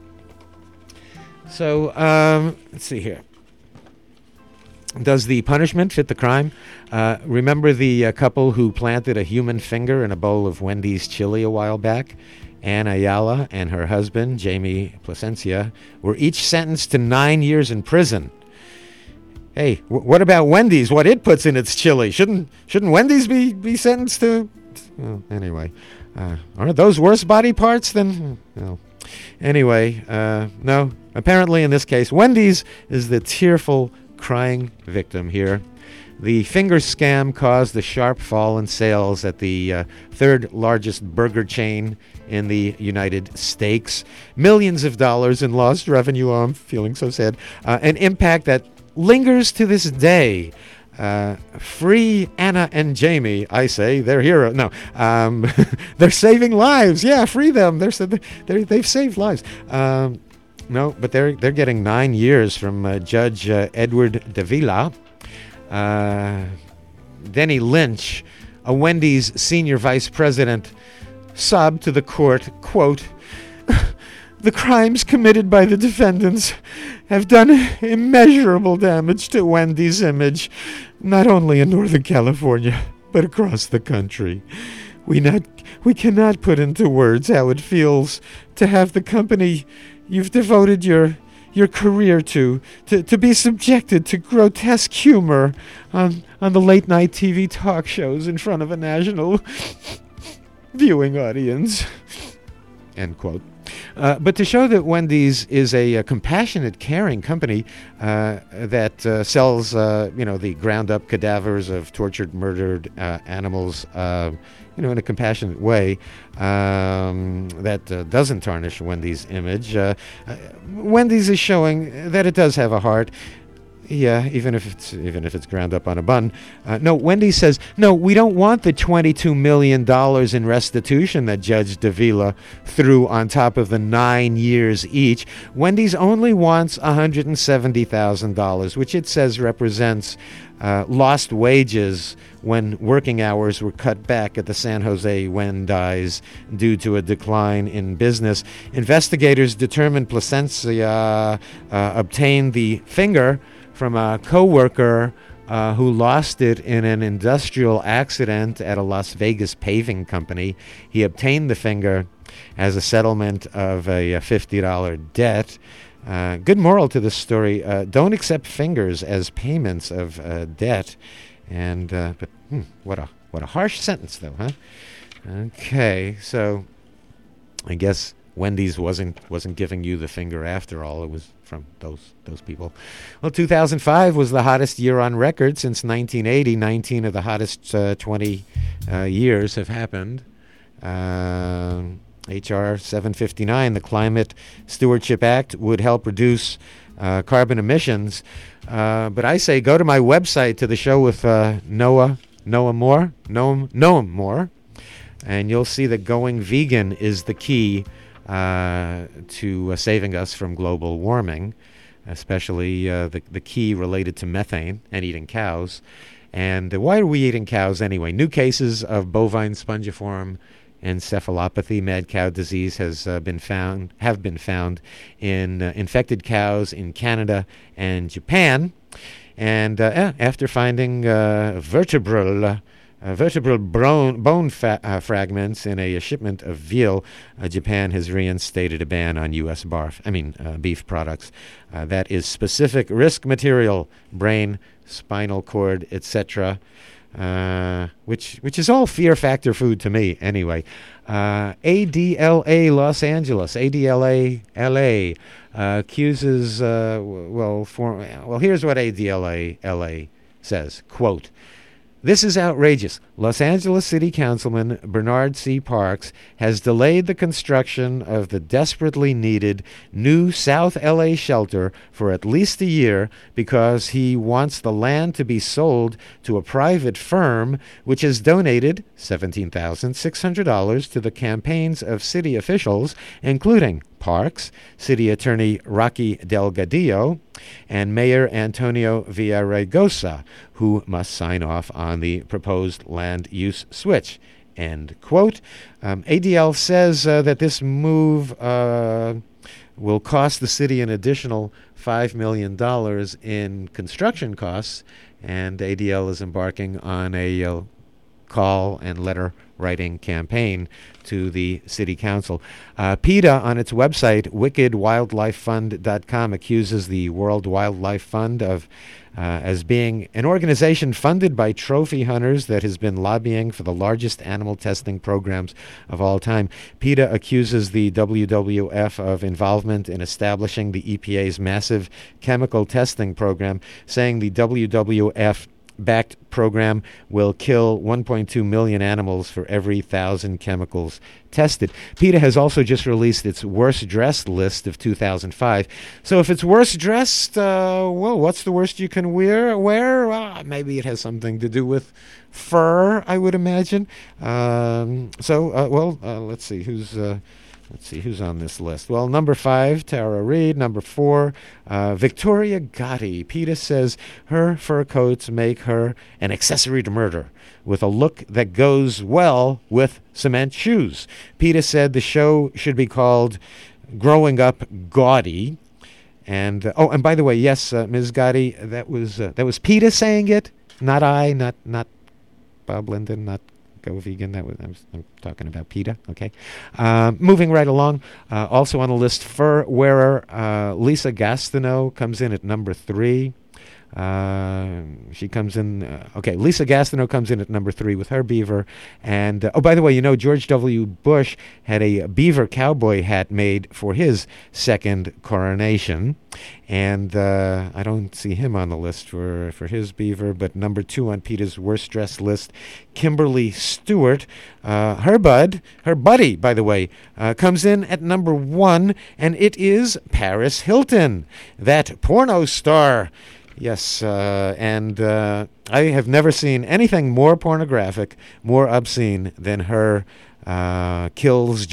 So, let's see here. Does the punishment fit the crime? Remember the couple who planted a human finger in a bowl of Wendy's chili a while back? Ann Ayala and her husband, Jamie Placencia, were each sentenced to 9 years in prison. Hey, what about Wendy's? What it puts in its chili? Shouldn't Wendy's be sentenced to? Well, anyway, aren't those worse body parts than? Well, anyway, no. Apparently, in this case, Wendy's is the tearful, crying victim here. The finger scam caused a sharp fall in sales at the third largest burger chain in the United States. Millions of dollars in lost revenue. Oh, I'm feeling so sad. An impact that lingers to this day. Free Anna and Jamie, I say. They're heroes. No, they're saving lives. Yeah, free them. They've saved lives. No, but they're getting 9 years from Judge Edward Davila. Denny Lynch, a Wendy's senior vice president, sobbed to the court, quote, "The crimes committed by the defendants have done immeasurable damage to Wendy's image, not only in Northern California, but across the country. We cannot put into words how it feels to have the company you've devoted your career to be subjected to grotesque humor on the late-night TV talk shows in front of a national viewing audience." End quote. But to show that Wendy's is a compassionate, caring company that sells, the ground-up cadavers of tortured, murdered animals, in a compassionate way that doesn't tarnish Wendy's image. Wendy's is showing that it does have a heart. Yeah, even if it's ground up on a bun. No, Wendy's says, no, we don't want the $22 million in restitution that Judge Davila threw on top of the 9 years each. Wendy's only wants $170,000, which it says represents lost wages when working hours were cut back at the San Jose Wendy's due to a decline in business. Investigators determined Plasencia obtained the finger from a co-worker who lost it in an industrial accident at a Las Vegas paving company. He obtained the finger as a settlement of a $50 debt. Good moral to this story: don't accept fingers as payments of debt. And but what a harsh sentence, though, huh? Okay, so I guess Wendy's wasn't giving you the finger after all. It was from those people. Well, 2005 was the hottest year on record since 1980. 19 of the hottest 20 years have happened. H.R. 759, the Climate Stewardship Act, would help reduce carbon emissions. But I say go to my website, to the show with Noam Moore, and you'll see that going vegan is the key to saving us from global warming, especially the key related to methane and eating cows. And why are we eating cows anyway? New cases of bovine spongiform encephalopathy, mad cow disease, have been found in infected cows in Canada and Japan. And after finding vertebral bone fragments in a shipment of veal, Japan has reinstated a ban on U.S. beef products. That is specific risk material, brain, spinal cord, etc., which is all fear factor food to me anyway. ADLA Los Angeles, ADLA LA accuses, here's what ADLA LA says, quote, "This is outrageous. Los Angeles City Councilman Bernard C. Parks has delayed the construction of the desperately needed new South LA shelter for at least a year because he wants the land to be sold to a private firm which has donated $17,600 to the campaigns of city officials, including Parks, City Attorney Rocky Delgadillo, and Mayor Antonio Villaraigosa, who must sign off on the proposed land use switch." End quote. ADL says that this move will cost the city an additional $5 million in construction costs, and ADL is embarking on a call and letter writing campaign to the city council. PETA, on its website, wickedwildlifefund.com, accuses the World Wildlife Fund of as being an organization funded by trophy hunters that has been lobbying for the largest animal testing programs of all time. PETA accuses the WWF of involvement in establishing the EPA's massive chemical testing program, saying the WWF backed program will kill 1.2 million animals for every 1,000 chemicals tested. PETA has also just released its worst dressed list of 2005. So if it's worst dressed, well, what's the worst you can wear? Maybe it has something to do with fur, I would imagine. Let's see who's on this list. Well, number 5, Tara Reid. Number 4, Victoria Gotti. PETA says her fur coats make her an accessory to murder with a look that goes well with cement shoes. PETA said the show should be called Growing Up Gaudy. And by the way, yes, Ms. Gotti, that was PETA saying it, not I, not Bob Linden, not Go Vegan. I'm talking about PETA. Okay. Moving right along. Also on the list, fur wearer Lisa Gastineau comes in at number 3. She comes in. Lisa Gastineau comes in at number 3 with her beaver. And by the way, George W. Bush had a beaver cowboy hat made for his second coronation, and I don't see him on the list for his beaver. But number 2 on PETA's worst dressed list, Kimberly Stewart, her buddy, by the way, comes in at number 1, and it is Paris Hilton, that porno star. Yes, and I have never seen anything more pornographic, more obscene than her Carl's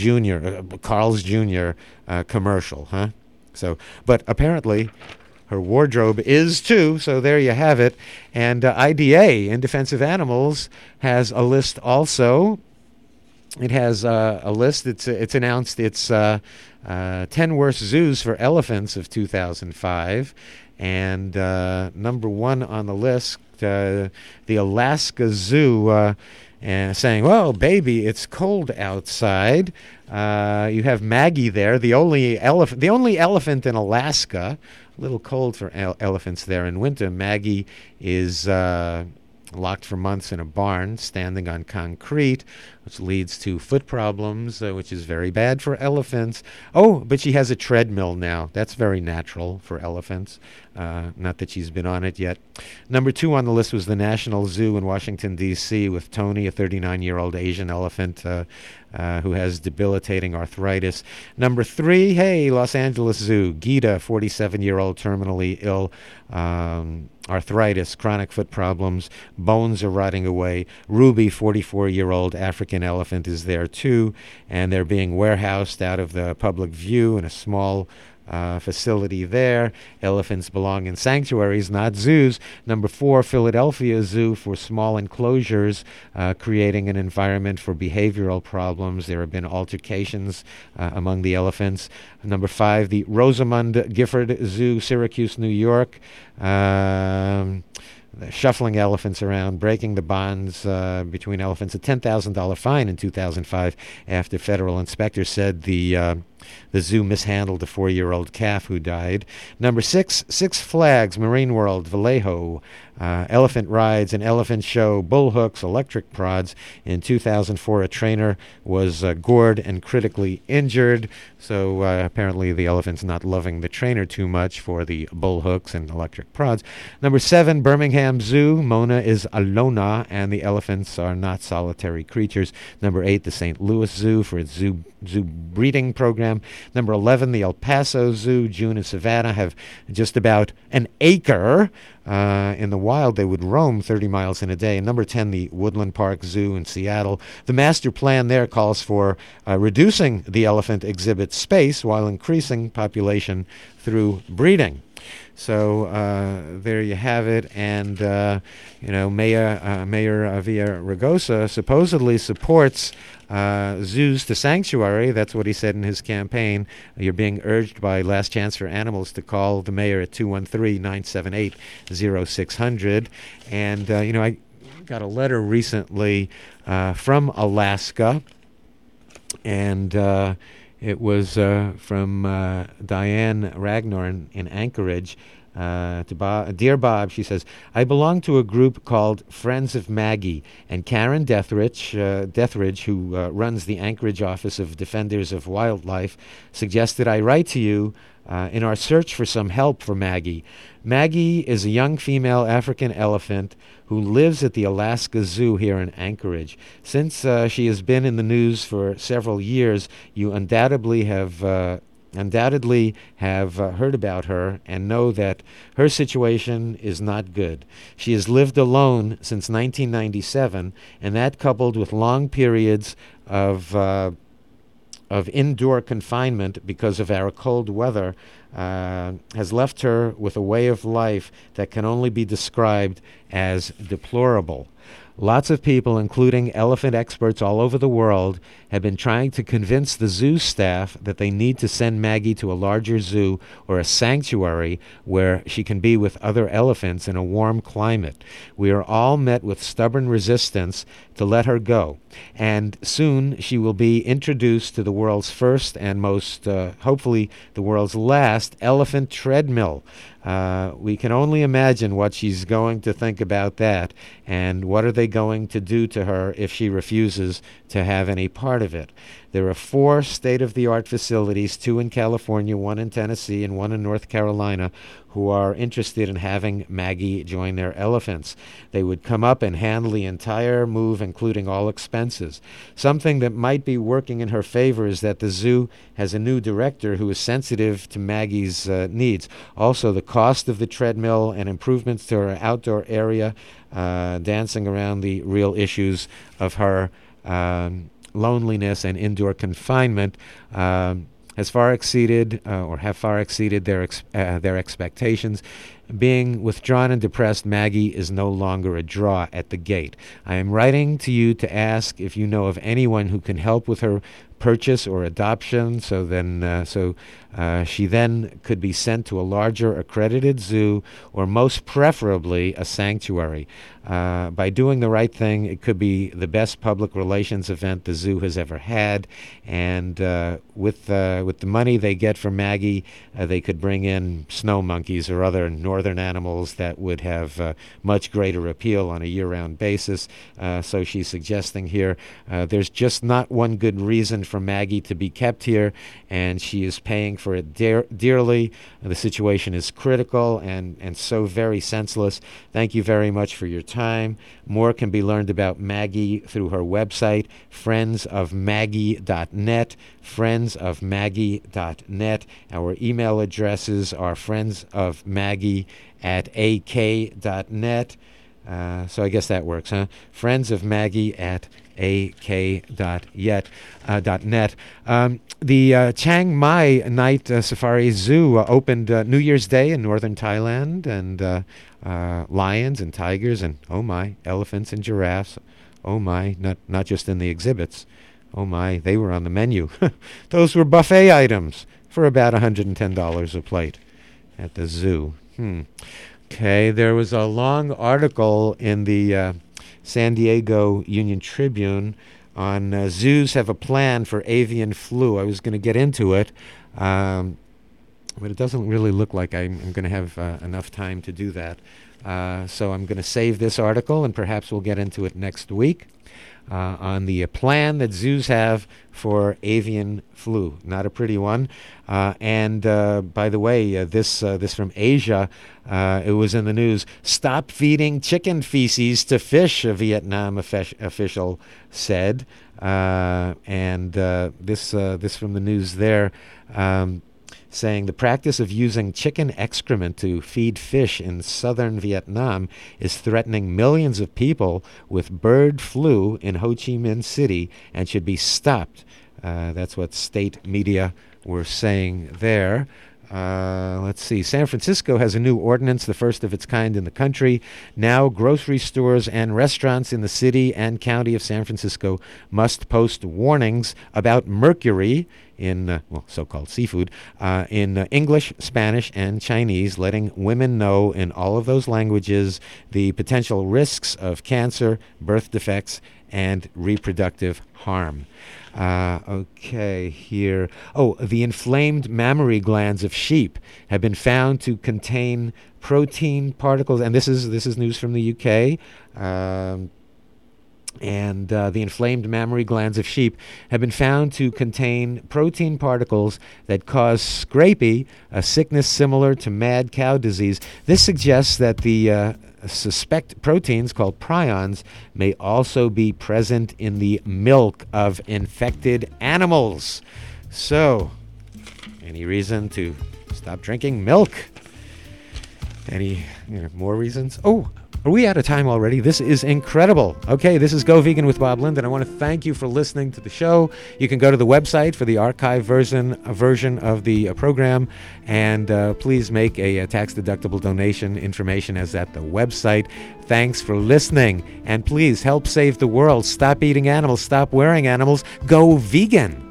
Jr. Commercial, huh? So, but apparently her wardrobe is too, so there you have it. And IDA, In Defense of Animals, has a list also. It has a list. It's announced its 10 worst zoos for elephants of 2005. And number 1 on the list, the Alaska Zoo, saying, well, baby, it's cold outside. You have Maggie there, the only elephant in Alaska. A little cold for elephants there in winter. Maggie is locked for months in a barn, standing on concrete, which leads to foot problems, which is very bad for elephants. Oh, but she has a treadmill now. That's very natural for elephants. Not that she's been on it yet. Number 2 on the list was the National Zoo in Washington, D.C., with Tony, a 39-year-old Asian elephant who has debilitating arthritis. Number 3, Los Angeles Zoo, Gita, 47-year-old terminally ill, arthritis, chronic foot problems, bones are rotting away. Ruby, 44-year-old African elephant, is there too, and they're being warehoused out of the public view in a small facility there. Elephants belong in sanctuaries, not zoos. Number 4, Philadelphia Zoo, for small enclosures, creating an environment for behavioral problems. There have been altercations among the elephants. Number 5, the Rosamund Gifford Zoo, Syracuse, New York. Shuffling elephants around, breaking the bonds between elephants. A $10,000 fine in 2005 after federal inspectors said the zoo mishandled a 4-year-old calf who died. Number 6, Six Flags Marine World, Vallejo. Elephant rides, an elephant show, bull hooks, electric prods. In 2004, a trainer was gored and critically injured. So apparently the elephant's not loving the trainer too much for the bull hooks and electric prods. Number 7, Birmingham Zoo. Mona is Alona, and the elephants are not solitary creatures. Number 8, the St. Louis Zoo for its zoo breeding program. Number 11, the El Paso Zoo. June and Savannah have just about an acre. In the wild, they would roam 30 miles in a day. And number 10, the Woodland Park Zoo in Seattle. The master plan there calls for reducing the elephant exhibit space while increasing population through breeding. So there you have it. And, Mayor Villaraigosa supposedly supports zoos to sanctuary. That's what he said in his campaign. You're being urged by Last Chance for Animals to call the mayor at 213-978-0600. And, I got a letter recently from Alaska, and it was from Diane Ragnar in Anchorage. Dear Bob, she says, I belong to a group called Friends of Maggie, and Karen Dethridge, who runs the Anchorage office of Defenders of Wildlife, suggested I write to you in our search for some help for Maggie. Maggie is a young female African elephant who lives at the Alaska Zoo here in Anchorage. Since she has been in the news for several years, you undoubtedly have heard about her and know that her situation is not good. She has lived alone since 1997, and that, coupled with long periods of indoor confinement because of our cold weather, has left her with a way of life that can only be described as deplorable. Lots of people, including elephant experts all over the world, have been trying to convince the zoo staff that they need to send Maggie to a larger zoo or a sanctuary where she can be with other elephants in a warm climate. We are all met with stubborn resistance to let her go, and soon she will be introduced to the world's first and most, hopefully the world's last, elephant treadmill. We can only imagine what she's going to think about that, and what are they going to do to her if she refuses to have any part of it. There are 4 state-of-the-art facilities, 2 in California, 1 in Tennessee, and 1 in North Carolina, who are interested in having Maggie join their elephants. They would come up and handle the entire move, including all expenses. Something that might be working in her favor is that the zoo has a new director who is sensitive to Maggie's needs. Also, the cost of the treadmill and improvements to her outdoor area, dancing around the real issues of her loneliness and indoor confinement, have far exceeded their expectations. Being withdrawn and depressed, Maggie is no longer a draw at the gate. I am writing to you to ask if you know of anyone who can help with her purchase or adoption, so she then could be sent to a larger accredited zoo, or most preferably a sanctuary. By doing the right thing, it could be the best public relations event the zoo has ever had, and with the money they get from Maggie, they could bring in snow monkeys or other northern animals that would have much greater appeal on a year-round basis. So she's suggesting here there's just not one good reason for Maggie to be kept here, and she is paying for it dearly. The situation is critical and so very senseless. Thank you very much for your time. More can be learned about Maggie through her website, friendsofmaggie.net, friendsofmaggie.net. Our email addresses are friendsofmaggie@ak.net. So I guess that works, huh? friendsofmaggie@ak.net. The Chiang Mai Night Safari Zoo opened New Year's Day in northern Thailand, and lions and tigers and, oh my, elephants and giraffes. Oh my, not just in the exhibits. Oh my, they were on the menu. Those were buffet items for about $110 a plate at the zoo. Okay, there was a long article in the San Diego Union Tribune on zoos have a plan for avian flu. I was going to get into it, but it doesn't really look like I'm going to have enough time to do that. So I'm going to save this article, and perhaps we'll get into it next week on the plan that zoos have for avian flu. Not a pretty one. And by the way, this from Asia, it was in the news. Stop feeding chicken feces to fish, a Vietnam official said. And this from the news there, saying the practice of using chicken excrement to feed fish in southern Vietnam is threatening millions of people with bird flu in Ho Chi Minh City and should be stopped. That's what state media were saying there. Let's see. San Francisco has a new ordinance, the first of its kind in the country. Now, grocery stores and restaurants in the city and county of San Francisco must post warnings about mercury in, so-called seafood, in English, Spanish, and Chinese, letting women know in all of those languages the potential risks of cancer, birth defects, and reproductive harm. Okay, here. Oh, the inflamed mammary glands of sheep have been found to contain protein particles, and this is news from the UK. The inflamed mammary glands of sheep have been found to contain protein particles that cause scrapie, a sickness similar to mad cow disease. This suggests that the suspect proteins called prions may also be present in the milk of infected animals. So, any reason to stop drinking milk? Any more reasons? Oh, are we out of time already? This is incredible. Okay, this is Go Vegan with Bob Linden. I want to thank you for listening to the show. You can go to the website for the archive version of the program, and please make a tax-deductible donation. Information is at the website. Thanks for listening, and please help save the world. Stop eating animals. Stop wearing animals. Go vegan.